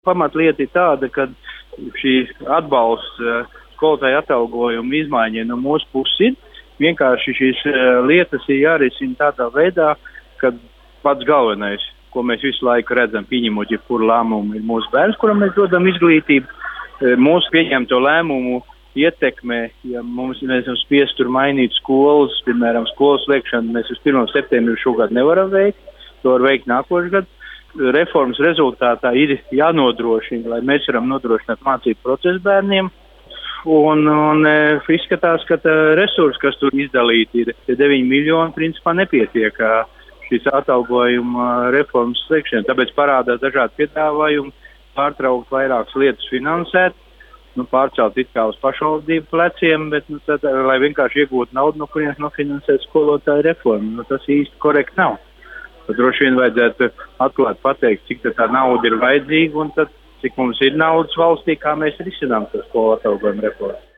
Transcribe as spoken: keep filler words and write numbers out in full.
Pamatlieta ir tāda, ka šī atbalsts skolotāju atalgojumu izmaiņai no mūsu puses ir. Vienkārši šīs lietas ir jārisina tādā veidā, ka pats galvenais, ko mēs visu laiku redzam, pieņemot jebkuru lēmumu, ir mūsu bērns, kuram mēs dodam izglītību. Mūsu pieņemto lēmumu ietekmē, ja mums mēs esam spiest tur mainīt skolas, piemēram, skolas slēgšanu, mēs uz pirmo septembri šogad nevaram veikt, to var veikt nākošu gadu. Reformas rezultātā ir jānodrošina, lai mēs varam nodrošināt mācību procesu bērniem. Un, un izskatās, ka resursi, kas tur izdalīti, ir deviņi miljoni, principā nepietiek šīs atalgojuma reformas slēgšana. Tāpēc parādās dažādi piedāvājumi, pārtraukt vairākas lietas finansēt, nu, pārcelt it kā uz pašvaldību pleciem, bet nu, tad, lai vienkārši iegūtu naudu, no kurienes nofinansēt skolotāju reformu. Nu, tas īsti korekti nav. Tad droši vien vajadzētu atklāt pateikt, cik tā nauda ir vajadzīga un tad, cik mums ir naudas valstī, kā mēs risinām to skolu atalgojumu reformu.